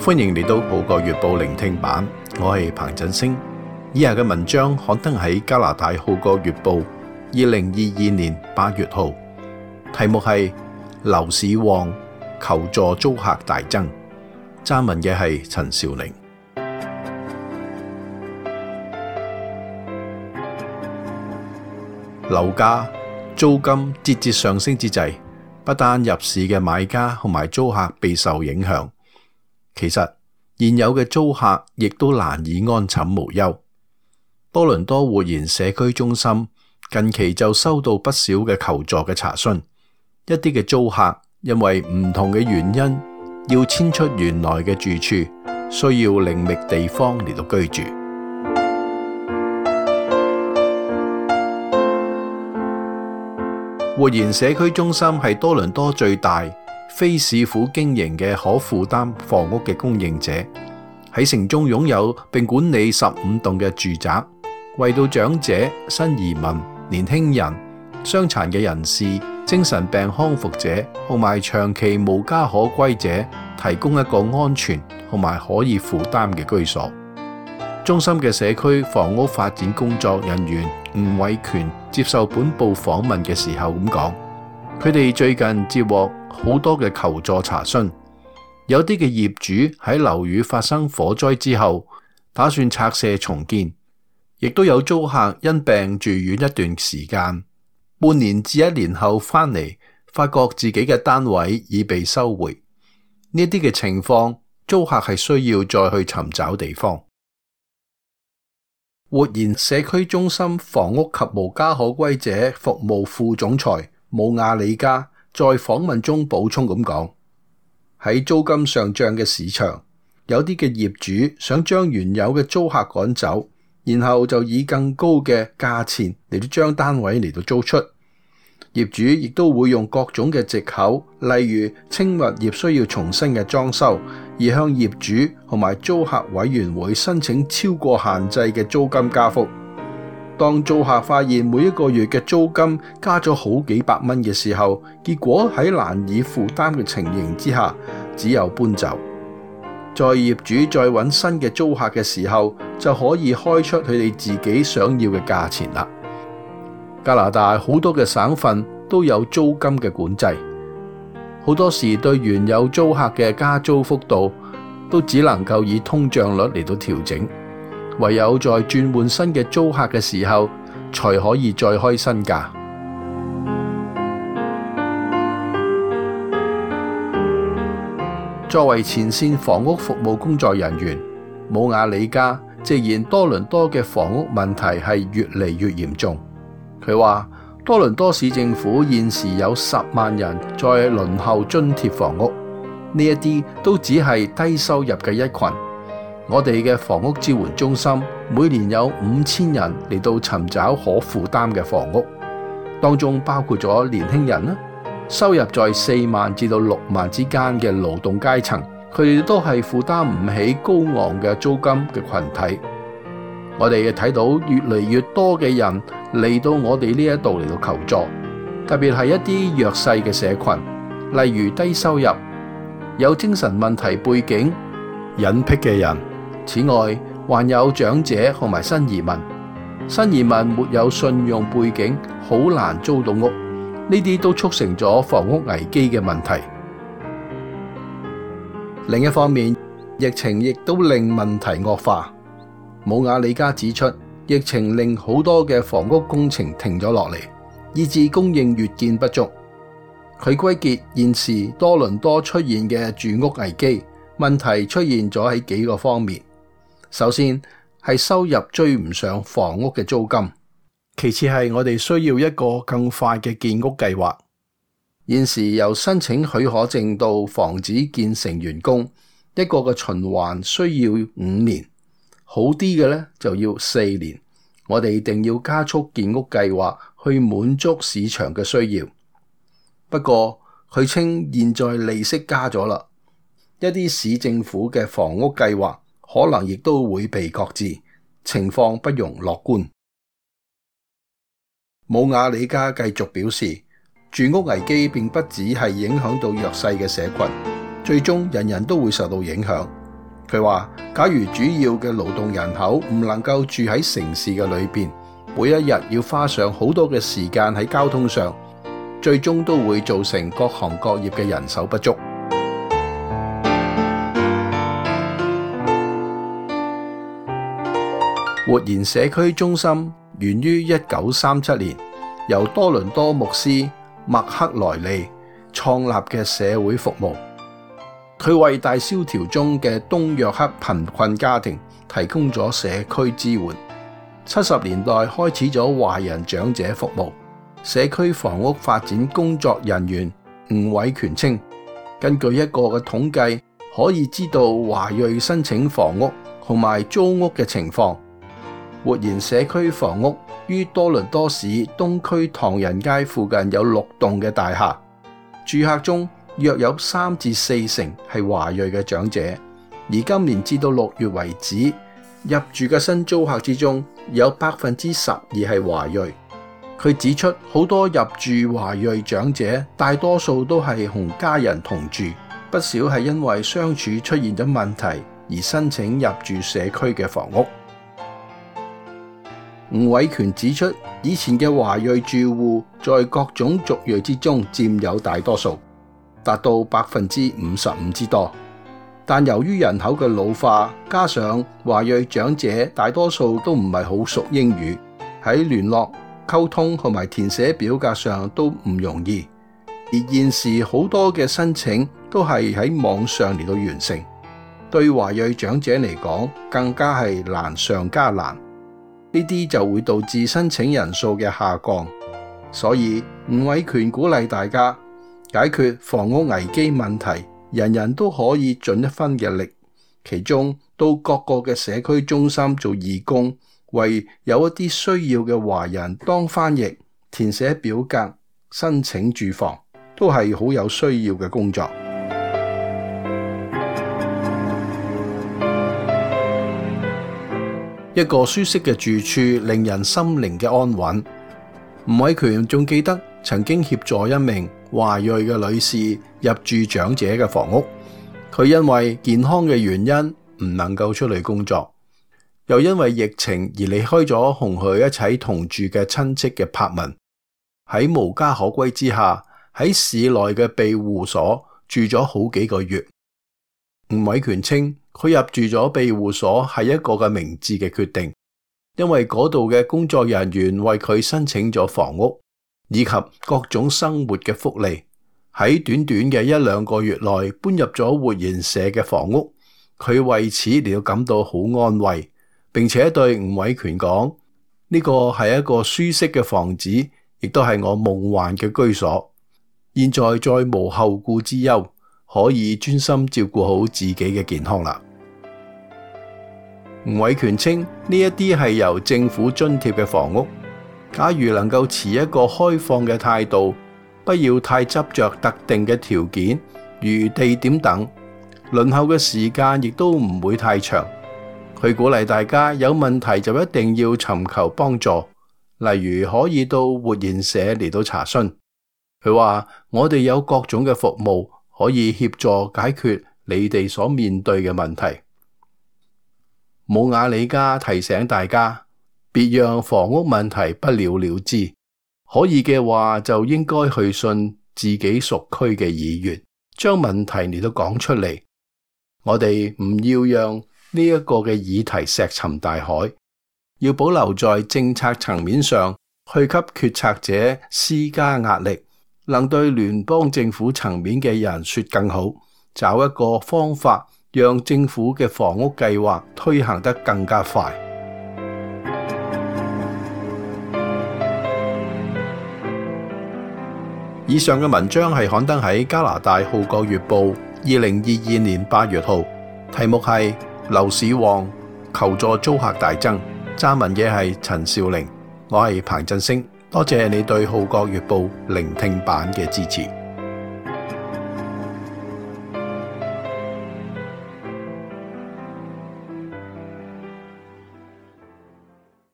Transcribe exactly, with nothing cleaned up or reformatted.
歡迎嚟到《號角月報》聆聽版，我係彭振星。以下嘅文章刊登喺加拿大《號角月報》二零二二年八月號，題目係樓市旺，求助租客大增。撰文嘅係陳兆寧。樓價、租金節節上升之際，不單入市嘅買家同埋租客備受影響，其實現有嘅租客亦都難以安枕無憂。多倫多活現社區中心近期就收到不少嘅求助嘅查詢，一啲嘅租客因為唔同嘅原因要遷出原來嘅住處，需要另覓地方嚟到居住。活現社區中心係多倫多最大非市府經營嘅可負擔房屋嘅供應者，喺城中擁有並管理十五棟嘅住宅，為到長者、新移民、年輕人、傷殘嘅人士、精神病康復者同埋長期無家可歸者提供一個安全同埋可以負擔嘅居所。中心嘅社區房屋發展工作人員吳偉權接受本報訪問嘅時候咁講，佢哋最近接獲好多嘅求助查詢，有啲嘅業主喺樓宇發生火災之後打算拆卸重建，亦都有租客因病住院一段時間，半年至一年後返嚟，發覺自己嘅單位已被收回。呢啲嘅情況，租客係需要再去尋找地方。活現社區中心房屋及無家可歸者服務副總裁姆亞里加在訪問中補充咁講，喺租金上漲嘅市場，有啲嘅業主想將原有嘅租客趕走，然後就以更高嘅價錢嚟到將單位嚟到租出。業主亦都會用各種嘅藉口，例如稱物業需要重新嘅裝修，而向業主同埋租客委員會申請超過限制嘅租金加幅。當租客發現每一個月嘅租金加咗好幾百蚊嘅時候，結果喺難以負擔嘅情形之下，只有搬走。在業主再揾新嘅租客嘅時候，就可以開出佢哋自己想要嘅價錢啦。加拿大好多嘅省份都有租金嘅管制，好多時對原有租客嘅加租幅度都只能夠以通脹率嚟到調整，唯有在轉換新嘅租客嘅時候，才可以再開新價。作為前線房屋服務工作人員，姆亞里加直言多倫多嘅房屋問題係越嚟越嚴重。佢話多倫多市政府現時有十萬人在輪候津貼房屋，呢一啲都只係低收入嘅一群。我哋嘅房屋支援中心每年有五千人嚟到尋找可負擔嘅房屋，當中包括咗年輕人啦，收入在四萬至到六萬之間嘅勞動階層，佢哋都係負擔唔起高昂嘅租金嘅群體。我哋亦睇到越嚟越多嘅人嚟到我哋呢一度嚟到求助，特別係一啲弱勢嘅社群，例如低收入、有精神問題背景、隱僻嘅人。此外，還有長者同埋新移民。新移民沒有信用背景，好難租到屋，呢啲都促成咗房屋危機嘅問題。另一方面，疫情亦都令問題惡化。姆亞里加指出，疫情令好多嘅房屋工程停咗落嚟，以致供應越見不足。佢歸結現時多倫多出現嘅住屋危機問題出現咗喺幾個方面。首先係收入追唔上房屋嘅租金，其次係我哋需要一個更快嘅建屋計劃。現時由申請許可證到房子建成完工，一個嘅循環需要五年。好啲嘅咧就要四年，我哋一定要加速建屋計劃去滿足市場嘅需要。不過佢稱現在利息加咗啦，一啲市政府嘅房屋計劃可能亦都會被擱置，情況不容樂觀。姆亞里加繼續表示，住屋危機並不只係影響到弱勢嘅社群，最終人人都會受到影響。 佢話，假如主要嘅勞動人口唔能夠住喺城市嘅裏邊，每一日要花上好多嘅時間喺交通上，最終都會造成各行各業嘅人手不足。活燃社區中心源於一九三七年，由多倫多牧師麥克萊利創立嘅社會服務。佢為大蕭條中嘅東約克貧困家庭提供咗社區支援。七十年代開始咗華人長者服務。社區房屋發展工作人員吳偉權稱，根據一個嘅統計，可以知道華裔申請房屋同埋租屋嘅情況。活燃社區房屋於多倫多市東區唐人街附近有六棟嘅大廈，住客中約有三至四成係華裔嘅長者，而今年至到六月為止，入住嘅新租客之中有百分之十二係華裔。佢指出，好多入住華裔長者，大多數都係同家人同住，不少係因為相處出現咗問題而申請入住社區嘅房屋。吳偉權指出，以前嘅華裔住戶在各種族裔之中佔有大多數，達到百分之五十五之多。但由於人口嘅老化，加上華裔長者大多數都唔係好熟英語，喺聯絡、溝通同埋填寫表格上都唔容易。而現時好多嘅申請都係喺網上嚟到完成，對華裔長者嚟講更加係難上加難。呢啲就會導致申請人數嘅下降。所以吳偉權鼓勵大家解決房屋危機問題，人人都可以盡一分嘅力，其中到各個嘅社區中心做義工，為有一啲需要嘅華人當翻譯、填寫表格、申請住房，都係好有需要嘅工作。一個舒適嘅住處，令人心靈嘅安穩。吳偉權仲記得曾經協助一名華裔嘅女士入住長者嘅房屋，佢因為健康嘅原因唔能夠出嚟工作，又因為疫情而離開咗同佢一齊同住嘅親戚嘅柏文，喺無家可歸之下，喺市內嘅庇護所住咗好幾個月。吳偉權稱，佢入住咗庇護所係一個嘅明智嘅決定，因為嗰度嘅工作人員為佢申請咗房屋以及各種生活嘅福利，喺短短嘅一兩個月內搬入咗活燃社嘅房屋，佢為此嚟到感到好安慰，並且對吳偉權講，呢個係一個舒適嘅房子，亦都係我夢幻嘅居所，現在再無後顧之憂，可以專心照顧好自己嘅健康啦。吳偉權稱，呢一啲係由政府津貼嘅房屋，假如能夠持一個開放嘅態度，不要太執着特定嘅條件，如地點等，輪候嘅時間亦都唔會太長。佢鼓勵大家有問題就一定要尋求幫助，例如可以到活燃社嚟到查詢。佢話，我哋有各種嘅服務可以協助解決你哋所面對嘅問題。姆雅里加提醒大家，別讓房屋問題不了了之，可以嘅話就應該去信自己屬區嘅議員，將問題嚟到講出嚟。我哋唔要讓呢一個嘅議題石沉大海，要保留在政策層面上，去給決策者施加壓力，能對聯邦政府層面嘅人說更好，找一個方法，讓政府嘅房屋計劃推行得更加快。以上嘅文章係刊登喺加拿大《號角月報》二零二二年八月號，題目係樓市旺，求助租客大增。撰文嘅係陳兆齡，我係彭振升，多謝你對《號角月報》聆聽版嘅支持。